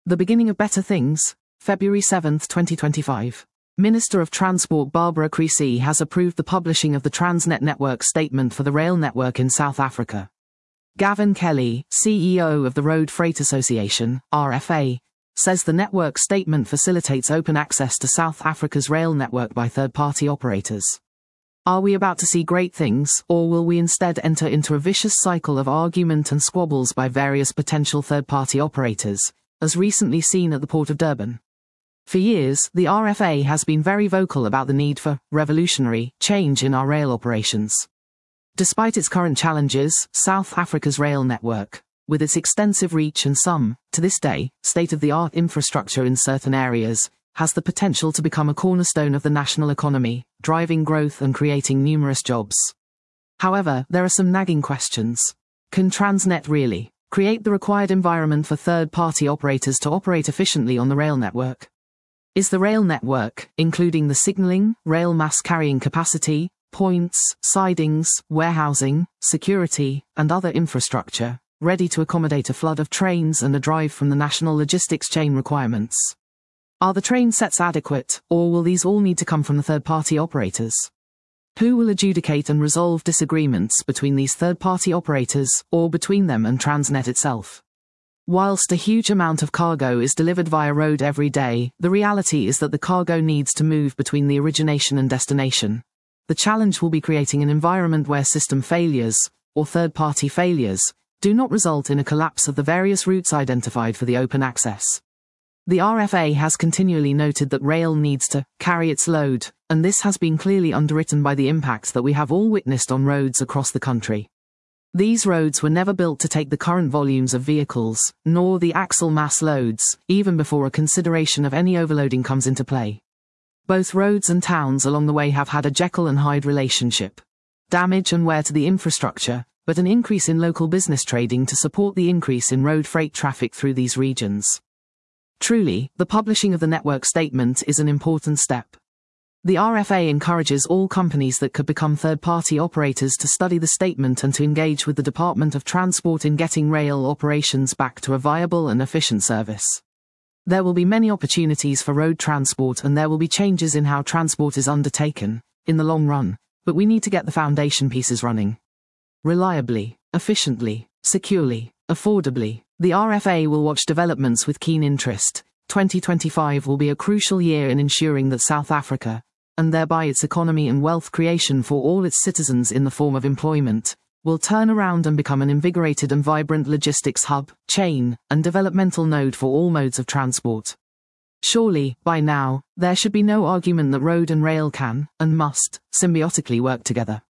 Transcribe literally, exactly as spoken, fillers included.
The beginning of better things, February seventh, twenty twenty-five. Minister of Transport Barbara Creecy has approved the publishing of the Transnet Network Statement for the rail network in South Africa. Gavin Kelly, C E O of the Road Freight Association, R F A, says the network statement facilitates open access to South Africa's rail network by third-party operators. Are we about to see great things, or will we instead enter into a vicious cycle of argument and squabbles by various potential third-party operators, as recently seen at the Port of Durban? For years, the R F A has been very vocal about the need for revolutionary change in our rail operations. Despite its current challenges, South Africa's rail network, with its extensive reach and some, to this day, state-of-the-art infrastructure in certain areas, has the potential to become a cornerstone of the national economy, driving growth and creating numerous jobs. However, there are some nagging questions. Can Transnet really create the required environment for third-party operators to operate efficiently on the rail network? Is the rail network, including the signalling, rail mass carrying capacity, points, sidings, warehousing, security, and other infrastructure, ready to accommodate a flood of trains and a drive from the national logistics chain requirements? Are the train sets adequate, or will these all need to come from the third-party operators? Who will adjudicate and resolve disagreements between these third-party operators, or between them and Transnet itself? Whilst a huge amount of cargo is delivered via road every day, the reality is that the cargo needs to move between the origination and destination. The challenge will be creating an environment where system failures, or third-party failures, do not result in a collapse of the various routes identified for the open access. The R F A has continually noted that rail needs to carry its load, and this has been clearly underwritten by the impacts that we have all witnessed on roads across the country. These roads were never built to take the current volumes of vehicles, nor the axle mass loads, even before a consideration of any overloading comes into play. Both roads and towns along the way have had a Jekyll and Hyde relationship. Damage and wear to the infrastructure, but an increase in local business trading to support the increase in road freight traffic through these regions. Truly, the publishing of the network statement is an important step. The R F A encourages all companies that could become third-party operators to study the statement and to engage with the Department of Transport in getting rail operations back to a viable and efficient service. There will be many opportunities for road transport and there will be changes in how transport is undertaken, in the long run, but we need to get the foundation pieces running. Reliably, efficiently, securely, affordably. The R F A will watch developments with keen interest. twenty twenty-five will be a crucial year in ensuring that South Africa, and thereby its economy and wealth creation for all its citizens in the form of employment, will turn around and become an invigorated and vibrant logistics hub, chain, and developmental node for all modes of transport. Surely, by now, there should be no argument that road and rail can, and must, symbiotically work together.